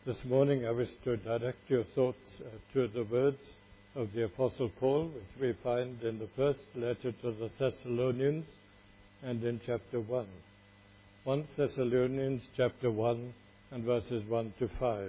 This morning I wish to direct your thoughts to the words of the Apostle Paul, which we find in the first letter to the Thessalonians and in chapter 1. 1 Thessalonians chapter 1 and verses 1 to 5.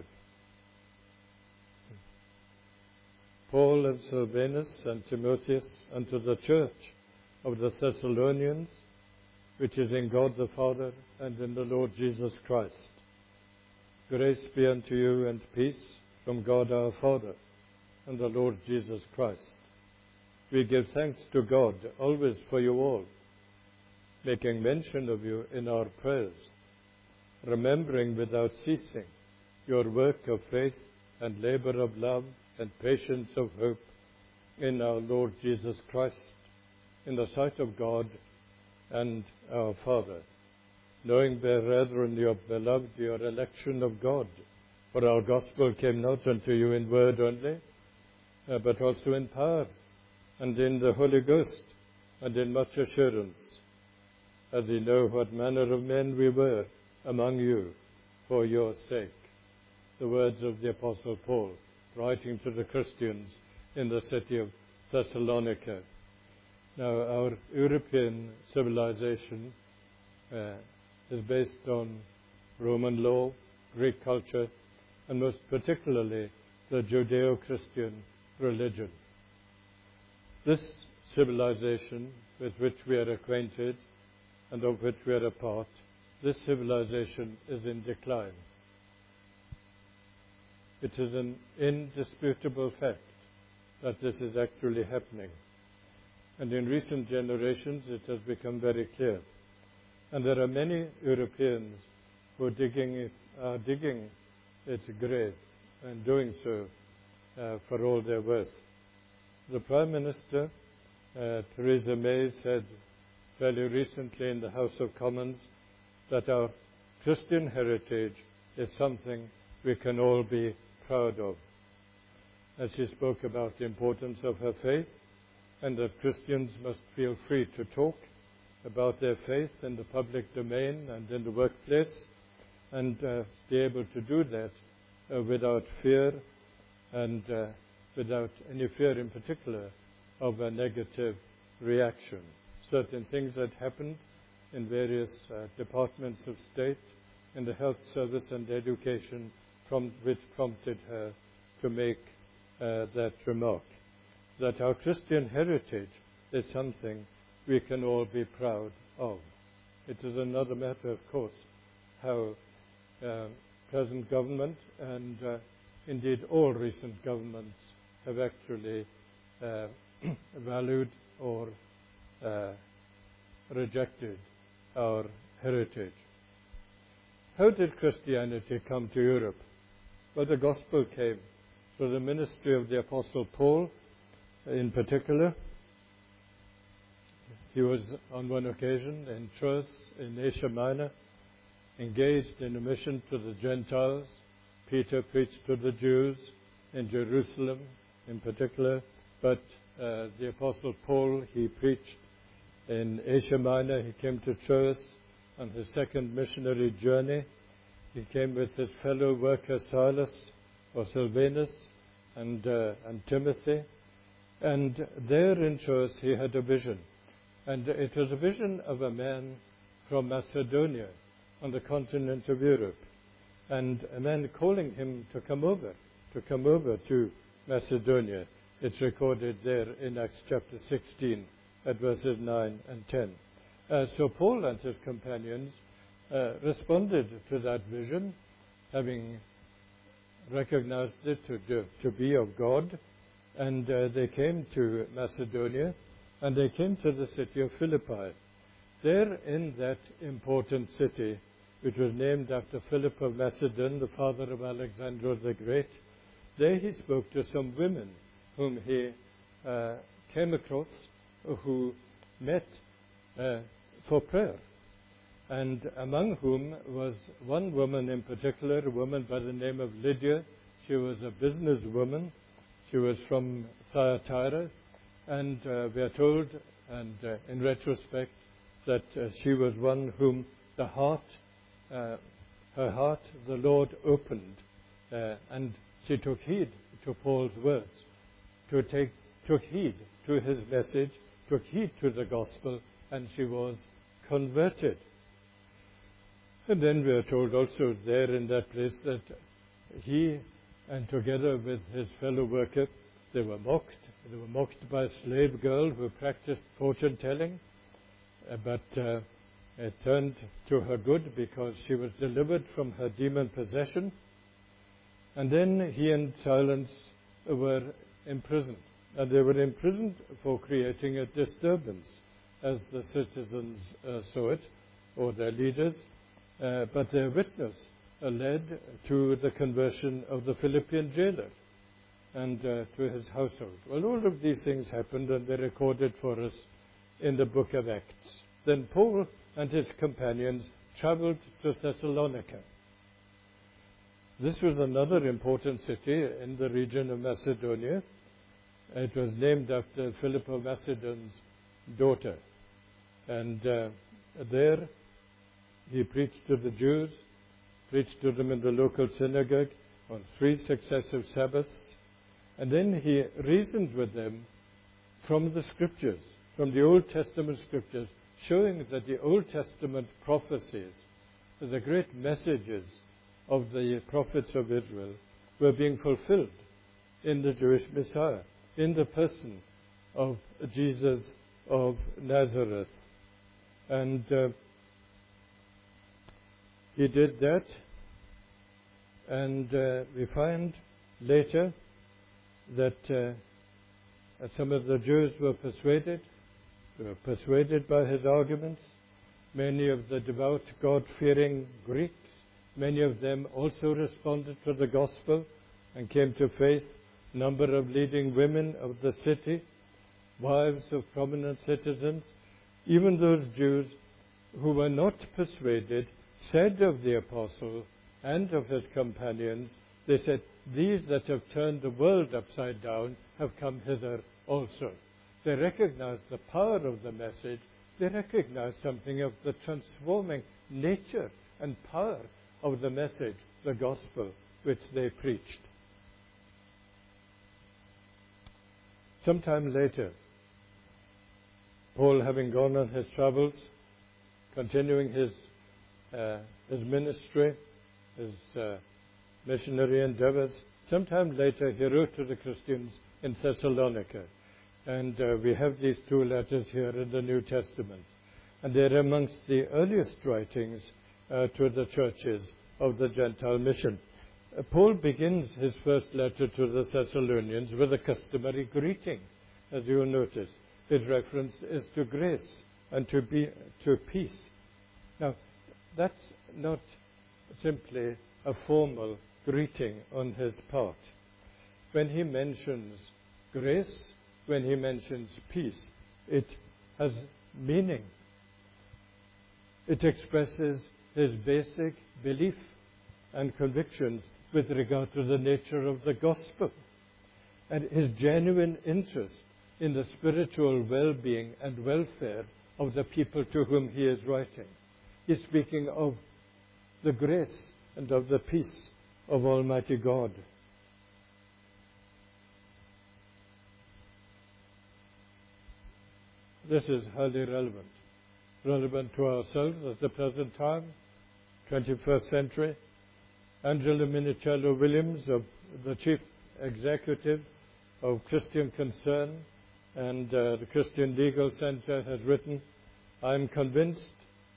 Paul and Silvanus and Timotheus unto the church of the Thessalonians, which is in God the Father and in the Lord Jesus Christ. Grace be unto you and peace from God our Father and the Lord Jesus Christ. We give thanks to God always for you all, making mention of you in our prayers, remembering without ceasing your work of faith and labor of love and patience of hope in our Lord Jesus Christ, in the sight of God and our Father. Knowing, brethren, you have beloved your election of God, for our gospel came not unto you in word only, but also in power, and in the Holy Ghost, and in much assurance, as ye know what manner of men we were among you for your sake. The words of the Apostle Paul, writing to the Christians in the city of Thessalonica. Now, our European civilization is based on Roman law, Greek culture, and most particularly the Judeo-Christian religion. This civilization with which we are acquainted and of which we are a part, this civilization is in decline. It is an indisputable fact that this is actually happening. And in recent generations it has become very clear. And there are many Europeans who are digging its grave, and doing so for all their worth. The Prime Minister, Theresa May, said fairly recently in the House of Commons that our Christian heritage is something we can all be proud of. As she spoke about the importance of her faith, and that Christians must feel free to talk about their faith in the public domain and in the workplace, and be able to do that without fear and without any fear in particular of a negative reaction. Certain things that happened in various departments of state, in the health service and education, which prompted her to make that remark, that our Christian heritage is something we can all be proud of. It is another matter, of course, how present government and indeed all recent governments have actually valued or rejected our heritage. How did Christianity come to Europe? Well, the gospel came through the ministry of the Apostle Paul in particular. He was on one occasion in Troas in Asia Minor, engaged in a mission to the Gentiles. Peter preached to the Jews in Jerusalem in particular, but the Apostle Paul, he preached in Asia Minor. He came to Troas on his second missionary journey. He came with his fellow worker Silas or Silvanus and Timothy, and there in Troas he had a vision. And it was a vision of a man from Macedonia on the continent of Europe, and a man calling him to come over to Macedonia. It's recorded there in Acts chapter 16 at verses 9 and 10. So Paul and his companions responded to that vision, having recognized it to be of God, and they came to Macedonia. And they came to the city of Philippi. There in that important city, which was named after Philip of Macedon, the father of Alexander the Great, there he spoke to some women whom he came across, who met for prayer. And among whom was one woman in particular, a woman by the name of Lydia. She was a businesswoman. She was from Thyatira. And we are told, and in retrospect, that she was one whom her heart, the Lord opened and she took heed to Paul's words, took heed to his message, took heed to the gospel, and she was converted. And then we are told also there in that place that he, and together with his fellow worker, they were mocked. They were mocked by a slave girl who practiced fortune-telling, but it turned to her good because she was delivered from her demon possession. And then he and Silas were imprisoned. And they were imprisoned for creating a disturbance, as the citizens saw it, or their leaders. But their witness led to the conversion of the Philippian jailer and to his household. Well, all of these things happened, and they're recorded for us in the book of Acts. Then Paul and his companions traveled to Thessalonica. This was another important city in the region of Macedonia. It was named after Philip of Macedon's daughter. And there he preached to the Jews, preached to them in the local synagogue on 3 successive Sabbaths. And then he reasoned with them from the Scriptures, from the Old Testament Scriptures, showing that the Old Testament prophecies, the great messages of the prophets of Israel, were being fulfilled in the Jewish Messiah, in the person of Jesus of Nazareth. And he did that, and we find later that some of the Jews were persuaded. They were persuaded by his arguments. Many of the devout, God-fearing Greeks, many of them also responded to the gospel and came to faith. Number of leading women of the city, wives of prominent citizens, even those Jews who were not persuaded, said of the apostle and of his companions, they said, "These that have turned the world upside down have come hither also." They recognized the power of the message. They recognized something of the transforming nature and power of the message, the gospel, which they preached. Sometime later, Paul, having gone on his travels, continuing his ministry, his missionary endeavors, sometime later he wrote to the Christians in Thessalonica. And we have these 2 letters here in the New Testament. And they're amongst the earliest writings to the churches of the Gentile mission. Paul begins his first letter to the Thessalonians with a customary greeting, as you will notice. His reference is to grace and to peace. Now, that's not simply a formal greeting on his part. When he mentions grace, when he mentions peace, it has meaning. It expresses his basic belief and convictions with regard to the nature of the gospel and his genuine interest in the spiritual well-being and welfare of the people to whom he is writing. He's speaking of the grace and of the peace of Almighty God. This is highly relevant to ourselves at the present time, 21st century. Angela Minicello Williams, the chief executive of Christian Concern and the Christian Legal Center, has written, "I'm convinced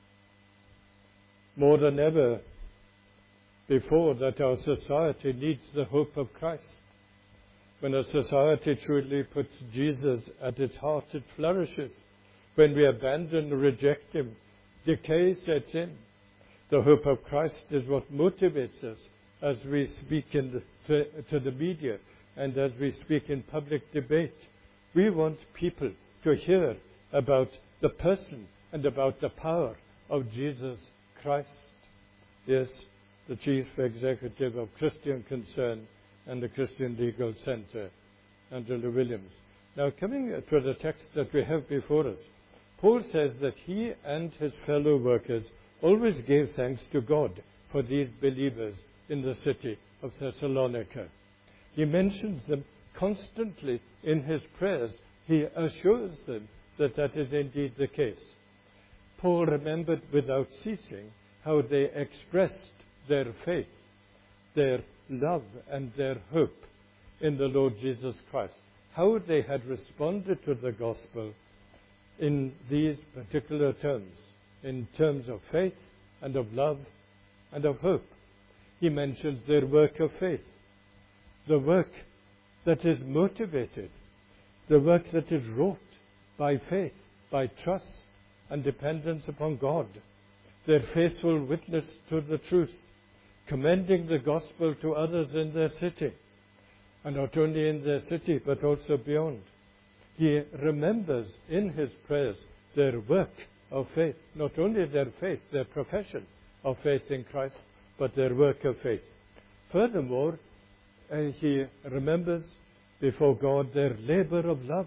more than ever before that our society needs the hope of Christ. When a society truly puts Jesus at its heart, it flourishes. When we abandon or reject him, decay sets in. The hope of Christ is what motivates us as we speak to the media and as we speak in public debate. We want people to hear about the person and about the power of Jesus Christ." Yes, the chief executive of Christian Concern and the Christian Legal Center, Angela Williams. Now, coming to the text that we have before us, Paul says that he and his fellow workers always gave thanks to God for these believers in the city of Thessalonica. He mentions them constantly in his prayers. He assures them that that is indeed the case. Paul remembered without ceasing how they expressed their faith, their love and their hope in the Lord Jesus Christ, how they had responded to the gospel in these particular terms, in terms of faith and of love and of hope. He mentions their work of faith, the work that is motivated, the work that is wrought by faith, by trust and dependence upon God, their faithful witness to the truth, commending the gospel to others in their city, and not only in their city but also beyond. He remembers in his prayers their work of faith, not only their faith, their profession of faith in Christ, but their work of faith. Furthermore, he remembers before God their labor of love,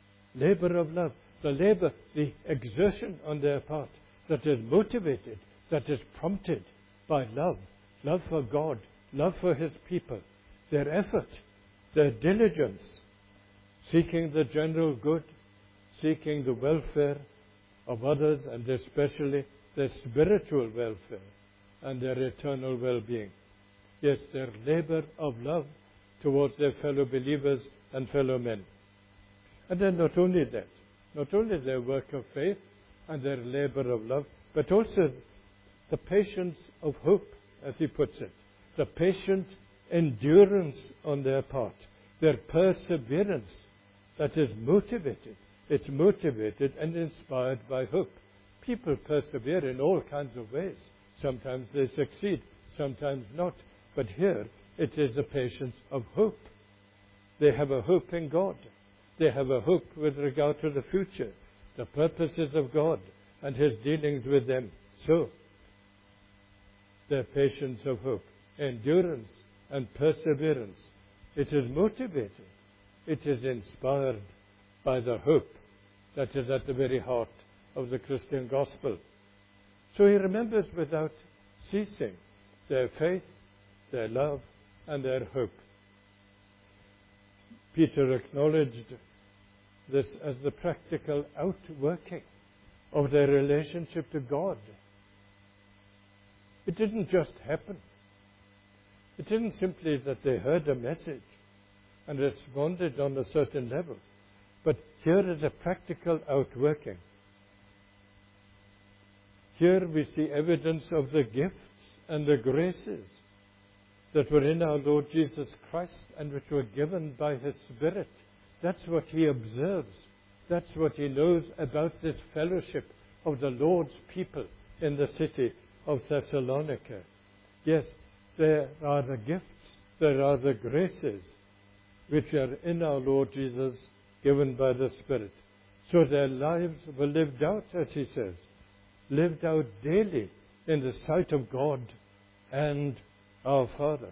the labor, the exertion on their part that is motivated, that is prompted by love for God, love for his people, their effort, their diligence, seeking the general good, seeking the welfare of others, and especially their spiritual welfare and their eternal well-being. Yes, their labor of love towards their fellow believers and fellow men. And then not only that, not only their work of faith and their labor of love, but also the patience of hope, as he puts it, the patient endurance on their part, their perseverance that is motivated. It's motivated and inspired by hope. People persevere in all kinds of ways. Sometimes they succeed, sometimes not. But here it is the patience of hope. They have a hope in God. They have a hope with regard to the future, the purposes of God and his dealings with them. So, their patience of hope, endurance and perseverance, it is motivated. It is inspired by the hope that is at the very heart of the Christian gospel. So he remembers without ceasing their faith, their love, and their hope. Peter acknowledged this as the practical outworking of their relationship to God. It didn't just happen. It isn't simply that they heard a message and responded on a certain level, but here is a practical outworking. Here we see evidence of the gifts and the graces that were in our Lord Jesus Christ and which were given by his Spirit. That's what he observes. That's what he knows about this fellowship of the Lord's people in the city of Thessalonica. Yes, there are the gifts, there are the graces which are in our Lord Jesus given by the Spirit. So their lives were lived out, as he says, lived out daily in the sight of God and our Father.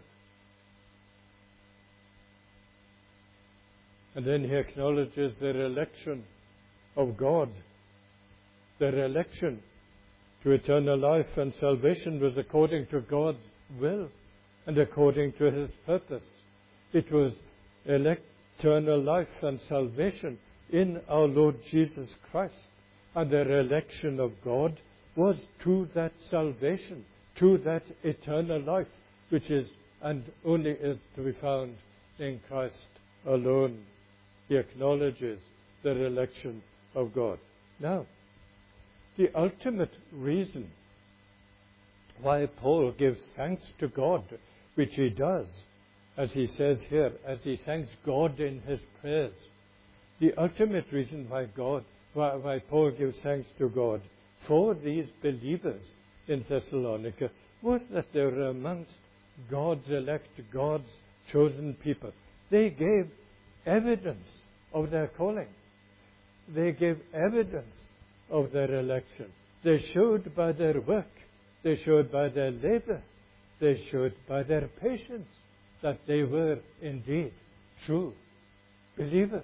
And then he acknowledges their election of God. Their election to eternal life and salvation was according to God's will and according to his purpose. It was eternal life and salvation in our Lord Jesus Christ. And their election of God was to that salvation, to that eternal life, which is and only is to be found in Christ alone. He acknowledges their election of God. Now, the ultimate reason why Paul gives thanks to God, which he does, as he says here, as he thanks God in his prayers, the ultimate reason why Paul gives thanks to God for these believers in Thessalonica was that they were amongst God's elect, God's chosen people. They gave evidence of their calling. They gave evidence of their election. They showed by their work, they showed by their labor, they showed by their patience that they were indeed true believers.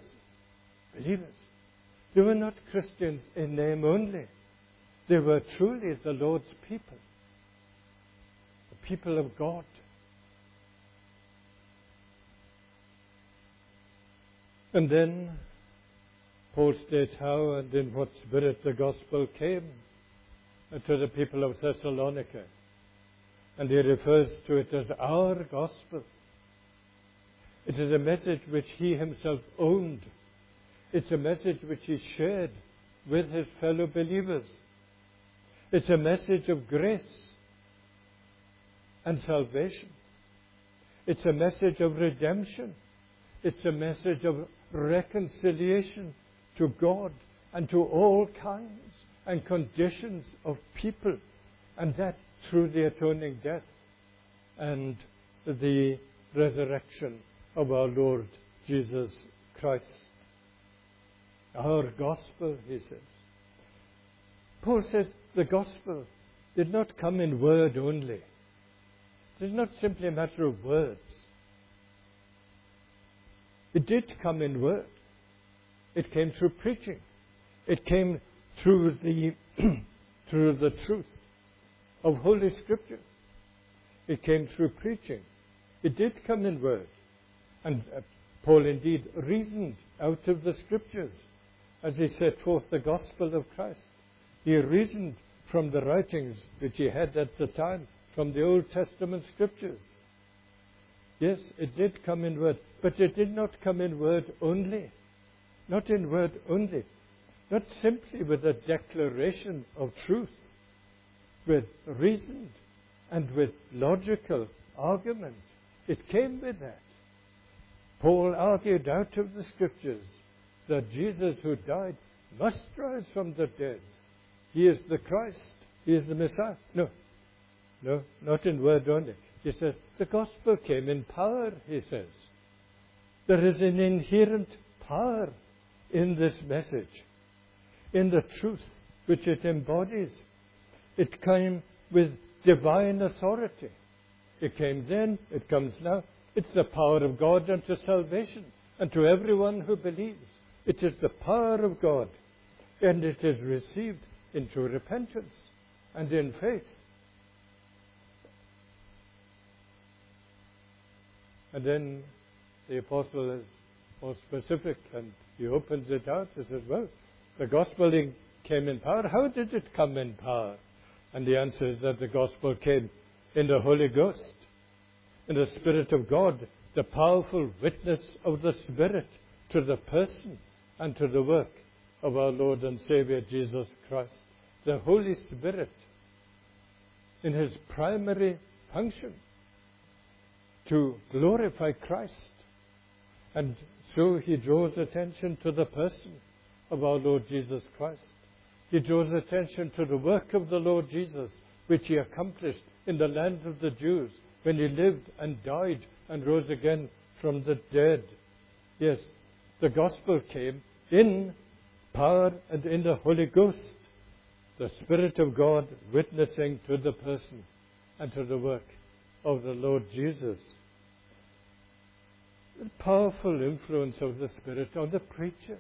They were not Christians in name only. They were truly the Lord's people, the people of God. And then Paul states how and in what spirit the gospel came to the people of Thessalonica. And he refers to it as our gospel. It is a message which he himself owned. It's a message which he shared with his fellow believers. It's a message of grace and salvation. It's a message of redemption. It's a message of reconciliation to God and to all kinds and conditions of people, and that through the atoning death and the resurrection of our Lord Jesus Christ. Our gospel, he says. Paul says the gospel did not come in word only. It is not simply a matter of words. It did come in word. It came through preaching. It came through the through the truth of Holy Scripture. It came through preaching. It did come in word. And Paul indeed reasoned out of the Scriptures as he set forth the gospel of Christ. He reasoned from the writings which he had at the time, from the Old Testament Scriptures. Yes, it did come in word, but it did not come in word only. Not in word only. Not simply with a declaration of truth, with reason and with logical argument. It came with that. Paul argued out of the Scriptures that Jesus who died must rise from the dead. He is the Christ. He is the Messiah. No, not in word only. He says, the gospel came in power, he says. There is an inherent power in this message, in the truth which it embodies. It came with divine authority. It came then, it comes now. It's the power of God unto salvation, and to everyone who believes. It is the power of God, and it is received in true repentance and in faith. And then the apostle is more specific, and he opens it out. He says, well, the gospel came in power. How did it come in power? And the answer is that the gospel came in the Holy Ghost, in the Spirit of God, the powerful witness of the Spirit to the person and to the work of our Lord and Savior Jesus Christ. The Holy Spirit, in his primary function, to glorify Christ. And so he draws attention to the person of our Lord Jesus Christ. He draws attention to the work of the Lord Jesus, which he accomplished in the land of the Jews, when he lived and died and rose again from the dead. Yes, the gospel came in power and in the Holy Ghost, the Spirit of God witnessing to the person and to the work of the Lord Jesus. The powerful influence of the Spirit on the preacher,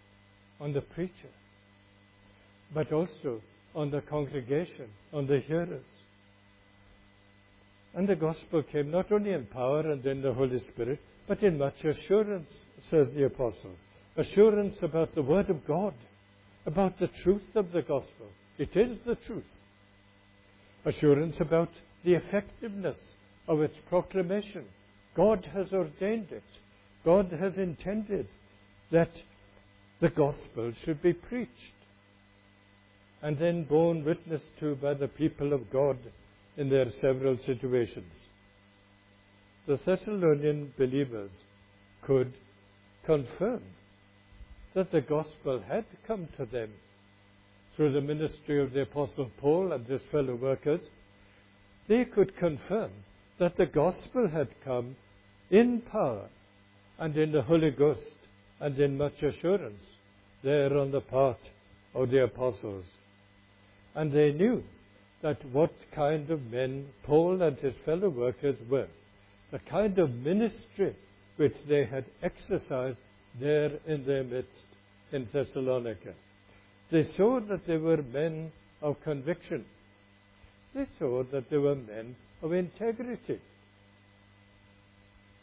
but also on the congregation, on the hearers. And the gospel came not only in power and in the Holy Spirit, but in much assurance, says the apostle. Assurance about the Word of God, about the truth of the gospel. It is the truth. Assurance about the effectiveness of its proclamation. God has ordained it. God has intended that the gospel should be preached and then borne witness to by the people of God in their several situations. The Thessalonian believers could confirm that the gospel had come to them through the ministry of the Apostle Paul and his fellow workers. They could confirm that the gospel had come in power and in the Holy Ghost and in much assurance there on the part of the apostles. And they knew that what kind of men Paul and his fellow workers were, the kind of ministry which they had exercised there in their midst in Thessalonica. They saw that they were men of conviction. They saw that they were men of integrity.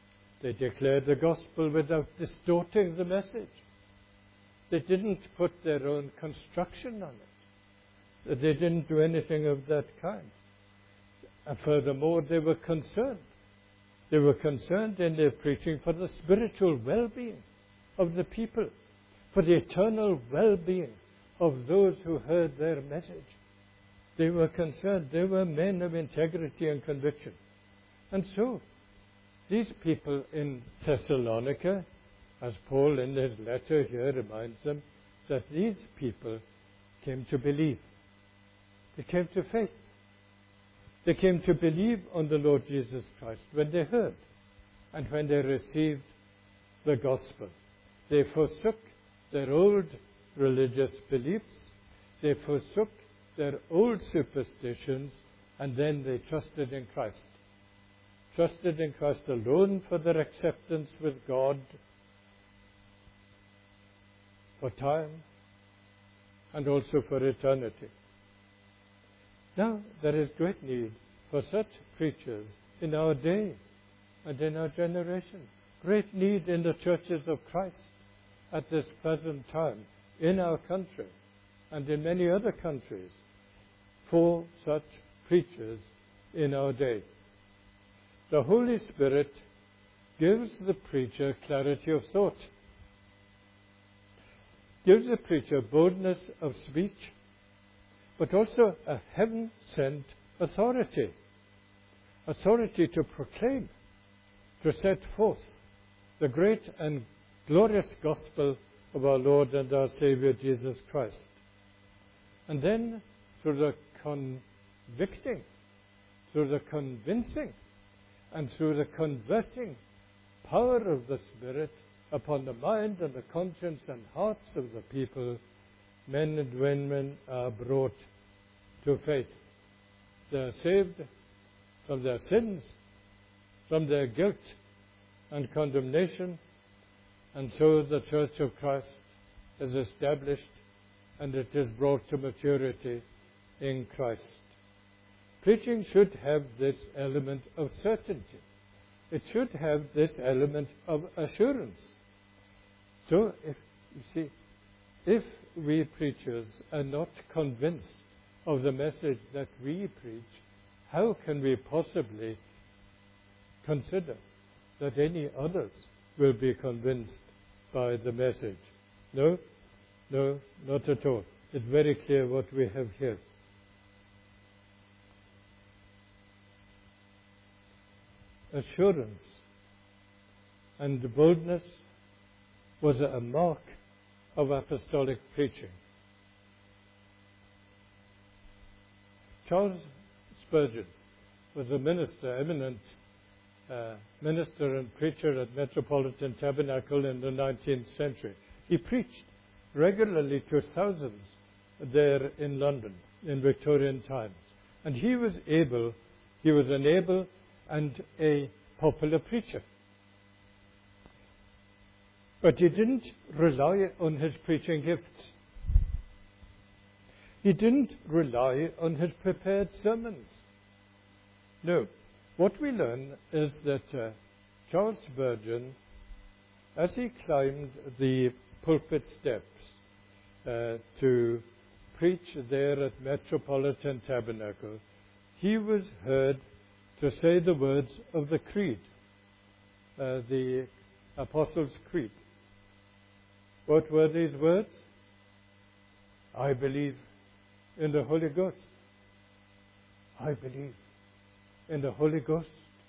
They declared the gospel without distorting the message. They didn't put their own construction on it. They didn't do anything of that kind. And furthermore, they were concerned. They were concerned in their preaching for the spiritual well-being of the people, for the eternal well-being of those who heard their message. They were concerned. They were men of integrity and conviction. And so, these people in Thessalonica, as Paul in his letter here reminds them, that these people came to believe. They came to faith. They came to believe on the Lord Jesus Christ when they heard and when they received the gospel. They forsook their old religious beliefs. They forsook their old superstitions, and then they trusted in Christ. Trusted in Christ alone for their acceptance with God for time and also for eternity. Now, there is great need for such preachers in our day and in our generation. Great need in the churches of Christ at this present time in our country and in many other countries for such preachers in our day. The Holy Spirit gives the preacher clarity of thought, gives the preacher boldness of speech, but also a heaven-sent authority to proclaim, to set forth the great and glorious gospel of our Lord and our Savior Jesus Christ. And then through the convicting, through the convincing, and through the converting power of the Spirit upon the mind and the conscience and hearts of the people, men and women are brought to faith. They are saved from their sins, from their guilt and condemnation, and so the Church of Christ is established and it is brought to maturity in Christ. Preaching should have this element of certainty. It should have this element of assurance. So, if we preachers are not convinced of the message that we preach, how can we possibly consider that any others will be convinced by the message? No, not at all. It's very clear what we have here. Assurance and boldness was a mark of apostolic preaching. Charles Spurgeon was a minister, eminent minister and preacher at Metropolitan Tabernacle in the 19th century. He preached regularly to thousands there in London in Victorian times. And he was an able and a popular preacher. But he didn't rely on his preaching gifts. He didn't rely on his prepared sermons. No. What we learn is that Charles Spurgeon, as he climbed the pulpit steps to preach there at Metropolitan Tabernacle, he was heard to say the words of the Creed, the Apostles' Creed. What were these words? I believe in the Holy Ghost. I believe in the Holy Ghost.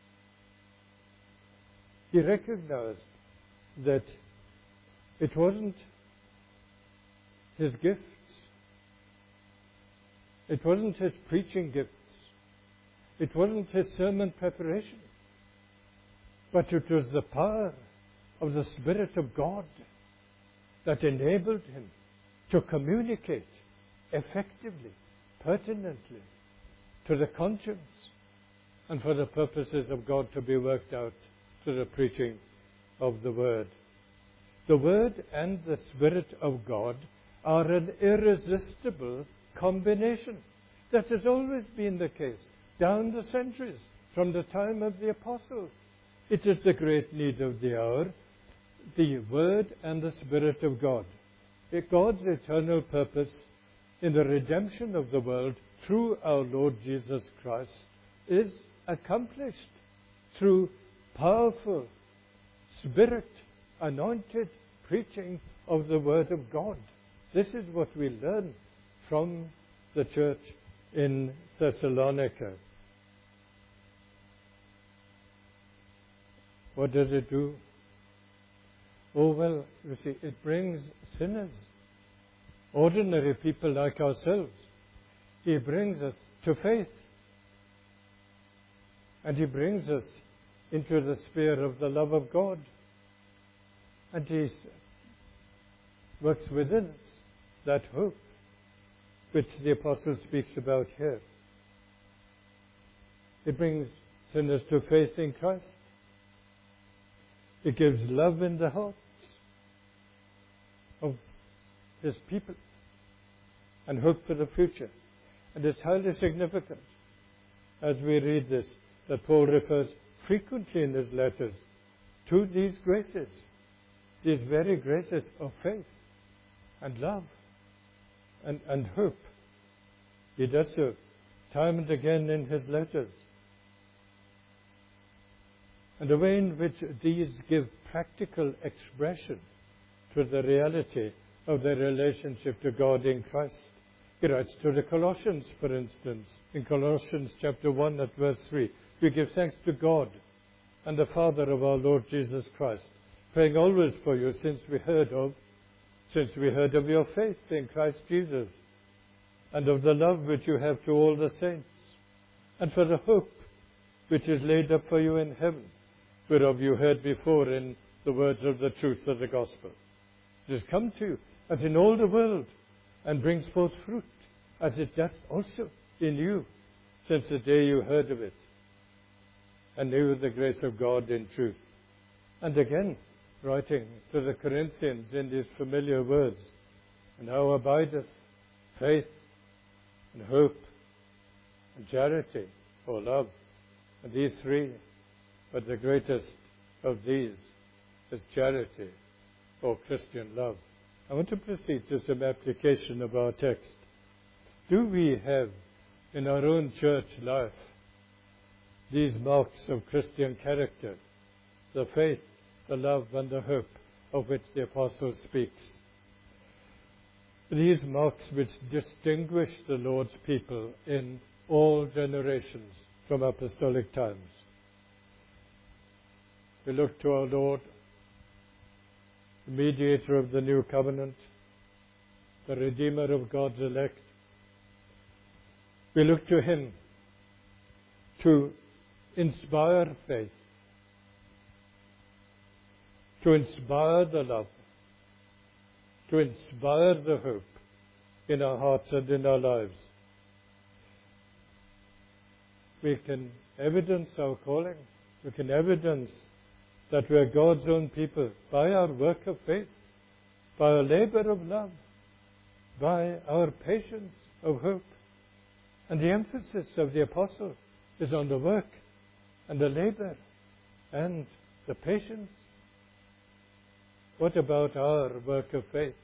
He recognized that it wasn't his gifts, it wasn't his preaching gifts, it wasn't his sermon preparation, but it was the power of the Spirit of God that enabled him to communicate effectively, pertinently, to the conscience, and for the purposes of God to be worked out through the preaching of the Word. The Word and the Spirit of God are an irresistible combination. That has always been the case, down the centuries, from the time of the apostles. It is the great need of the hour, the Word and the Spirit of God. God's eternal purpose in the redemption of the world through our Lord Jesus Christ is accomplished through powerful, Spirit-anointed preaching of the Word of God. This is what we learn from the church in Thessalonica. What does it do? Oh, well, you see, it brings sinners, ordinary people like ourselves. He brings us to faith. And He brings us into the sphere of the love of God. And He works within us that hope which the Apostle speaks about here. It brings sinners to faith in Christ. It gives love in the hearts of His people and hope for the future. And it's highly significant as we read this that Paul refers frequently in his letters to these graces, these very graces of faith and love and hope. He does so time and again in his letters. And the way in which these give practical expression to the reality of their relationship to God in Christ. He writes to the Colossians, for instance, in Colossians chapter 1 at verse 3, we give thanks to God and the Father of our Lord Jesus Christ, praying always for you since we heard of your faith in Christ Jesus, and of the love which you have to all the saints, and for the hope which is laid up for you in heaven, whereof you heard before in the words of the truth of the gospel. It has come to you as in all the world, and brings forth fruit, as it does also in you, since the day you heard of it, and knew the grace of God in truth. And again, writing to the Corinthians in these familiar words, and now abideth faith and hope and charity or love. And these three, but the greatest of these is charity or Christian love. I want to proceed to some application of our text. Do we have in our own church life these marks of Christian character, the faith, the love and the hope of which the Apostle speaks? These marks which distinguish the Lord's people in all generations from apostolic times. We look to our Lord, the mediator of the new covenant, the Redeemer of God's elect. We look to Him to inspire faith, to inspire the love, to inspire the hope in our hearts and in our lives. We can evidence our calling. We can evidence that we are God's own people by our work of faith, by our labor of love, by our patience of hope. And the emphasis of the Apostle is on the work and the labor and the patience. What about our work of faith?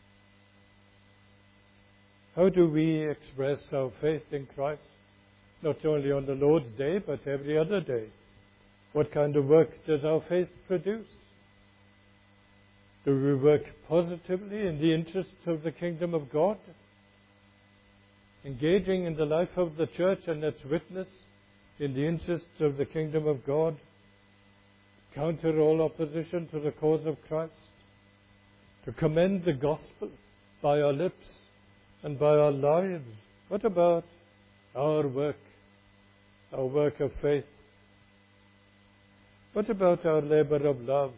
How do we express our faith in Christ, not only on the Lord's Day, but every other day? What kind of work does our faith produce? Do we work positively in the interests of the kingdom of God? Engaging in the life of the church and its witness in the interests of the kingdom of God? Counter all opposition to the cause of Christ? To commend the gospel by our lips and by our lives? What about our work of faith? What about our labor of love?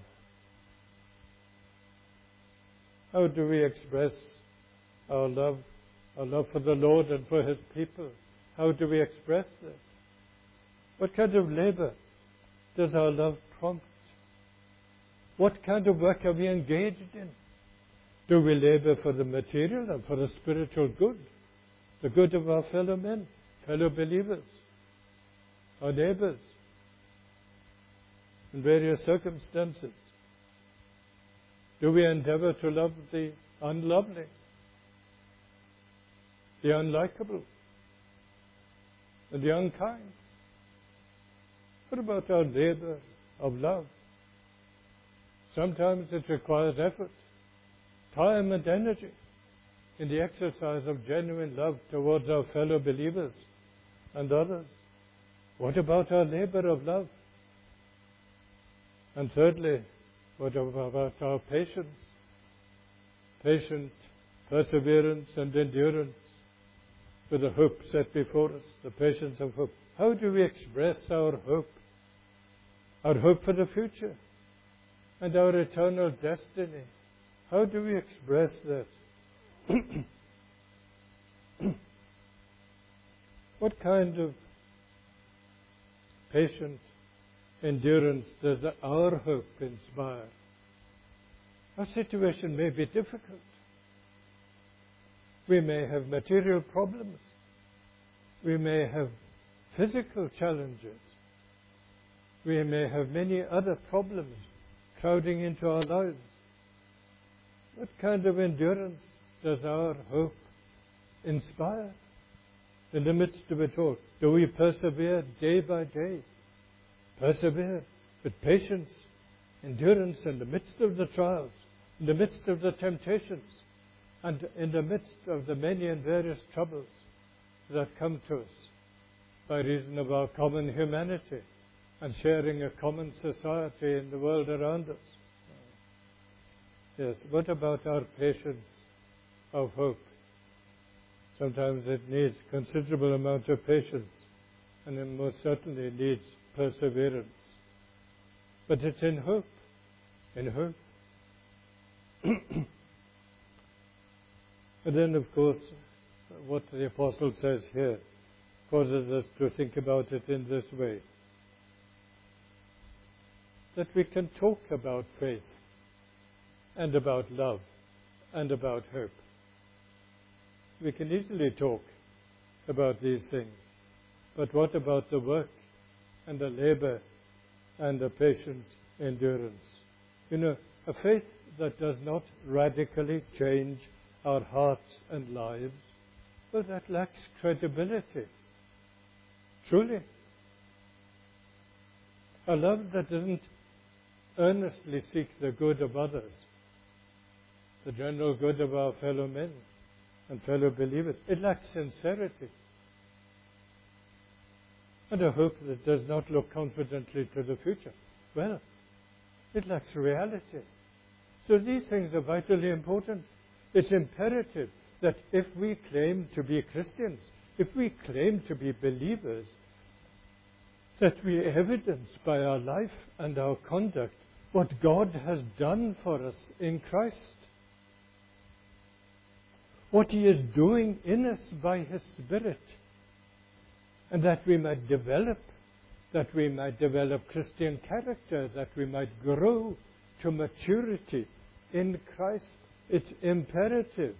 How do we express our love for the Lord and for His people? How do we express that? What kind of labor does our love prompt? What kind of work are we engaged in? Do we labor for the material and for the spiritual good? The good of our fellow men, fellow believers, our neighbors? in various circumstances? Do we endeavor to love the unlovely, the unlikable, and the unkind? What about our labor of love? Sometimes it requires effort, time and energy in the exercise of genuine love towards our fellow believers and others. What about our labor of love? And thirdly, what about our patience? Patient perseverance and endurance with the hope set before us, the patience of hope. How do we express our hope? Our hope for the future and our eternal destiny. How do we express that? What kind of patient endurance does our hope inspire? Our situation may be difficult. We may have material problems. We may have physical challenges. We may have many other problems crowding into our lives. What kind of endurance does our hope inspire in the midst of it all? Do we persevere day by day? Persevere with patience, endurance in the midst of the trials, in the midst of the temptations, and in the midst of the many and various troubles that come to us by reason of our common humanity and sharing a common society in the world around us. Yes, what about our patience of hope? Sometimes it needs considerable amount of patience, and it most certainly needs perseverance. But it's in hope, in hope. And then, of course, what the Apostle says here causes us to think about it in this way. That we can talk about faith and about love and about hope. We can easily talk about these things. But what about the work and the labor and the patient endurance? You know, a faith that does not radically change our hearts and lives, well, that lacks credibility. Truly. A love that doesn't earnestly seek the good of others, the general good of our fellow men and fellow believers, it lacks sincerity. And a hope that does not look confidently to the future, well, it lacks reality. So these things are vitally important. It's imperative that if we claim to be Christians, if we claim to be believers, that we evidence by our life and our conduct what God has done for us in Christ. What He is doing in us by His Spirit. And that we might develop Christian character, that we might grow to maturity in Christ. It's imperative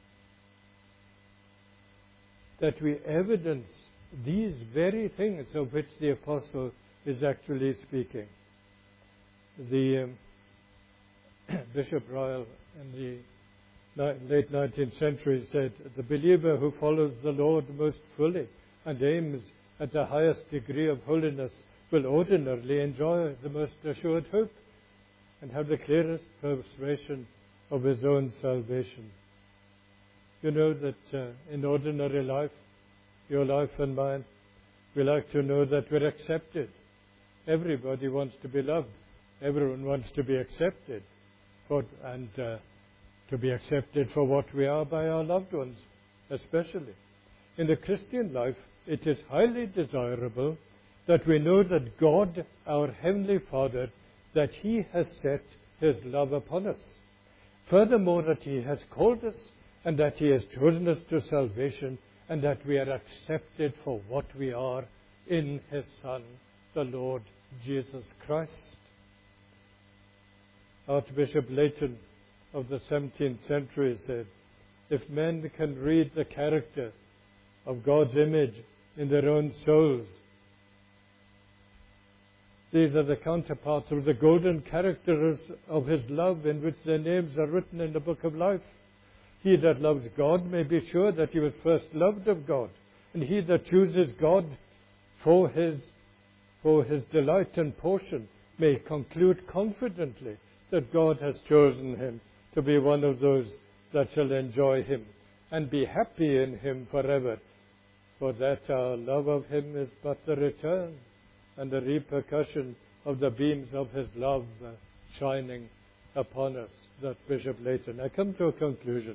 that we evidence these very things of which the Apostle is actually speaking. The Bishop Ryle in the late 19th century said, the believer who follows the Lord most fully and aims at the highest degree of holiness will ordinarily enjoy the most assured hope and have the clearest persuasion of his own salvation. You know that in ordinary life, your life and mine, we like to know that we're accepted. Everybody wants to be loved. Everyone wants to be accepted and to be accepted for what we are by our loved ones, especially. In the Christian life, it is highly desirable that we know that God, our Heavenly Father, that He has set His love upon us. Furthermore, that He has called us and that He has chosen us to salvation and that we are accepted for what we are in His Son, the Lord Jesus Christ. Archbishop Leighton of the 17th century said, if men can read the character of God's image in their own souls, These are the counterparts of the golden characters of his love, in which their names are written in the book of life. He that loves God may be sure that he was first loved of God. And he that chooses God for his delight and portion may conclude confidently that God has chosen him to be one of those that shall enjoy him and be happy in him forever. For that our love of him is but the return and the repercussion of the beams of his love shining upon us. That Bishop Layton. I come to a conclusion.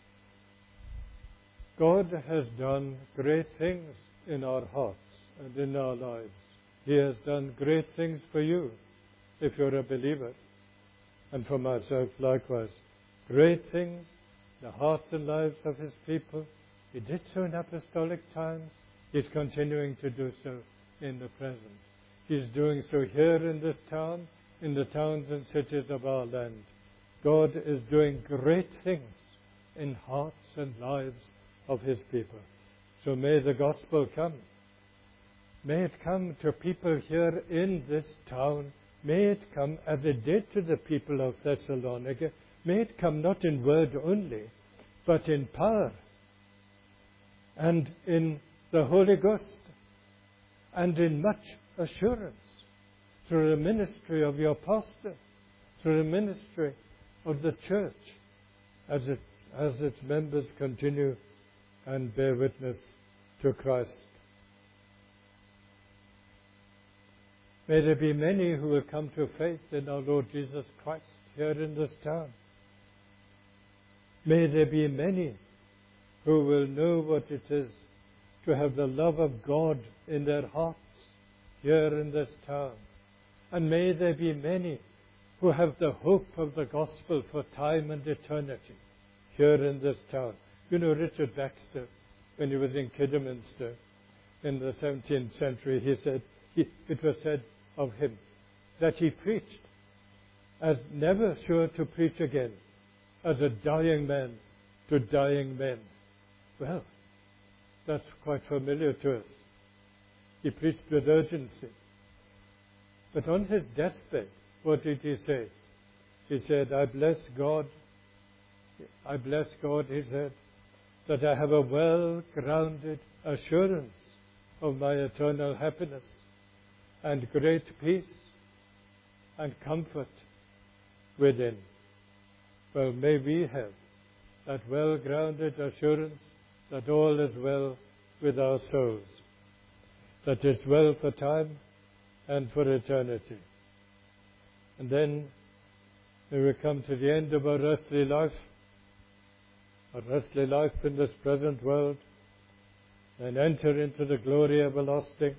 God has done great things in our hearts and in our lives. He has done great things for you, if you're a believer, and for myself likewise. Great things, the hearts and lives of his people. He did so in apostolic times. He's continuing to do so in the present. He's doing so here in this town, in the towns and cities of our land. God is doing great things in hearts and lives of his people. So may the gospel come. May it come to people here in this town. May it come as it did to the people of Thessalonica. May it come not in word only, but in power and in the Holy Ghost and in much assurance through the ministry of your pastor, through the ministry of the church as its members continue and bear witness to Christ. May there be many who will come to faith in our Lord Jesus Christ here in this town. May there be many who will know what it is to have the love of God in their hearts here in this town. And may there be many who have the hope of the gospel for time and eternity here in this town. You know, Richard Baxter, when he was in Kidderminster in the 17th century, he said, it was said of him that he preached as never sure to preach again, as a dying man to dying men. Well, that's quite familiar to us. He preached with urgency. But on his deathbed, what did he say? He said, I bless God, he said, that I have a well-grounded assurance of my eternal happiness and great peace and comfort within. Well, may we have that well-grounded assurance that all is well with our souls, that it's well for time and for eternity. And then may we come to the end of our earthly life in this present world, and enter into the glory everlasting,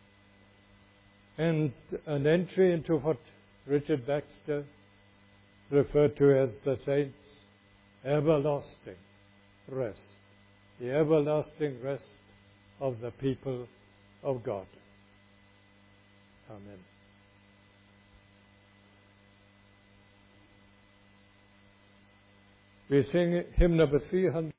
and an entry into what Richard Baxter referred to as the saints' everlasting rest, the everlasting rest of the people of God. Amen. We sing hymn number 300.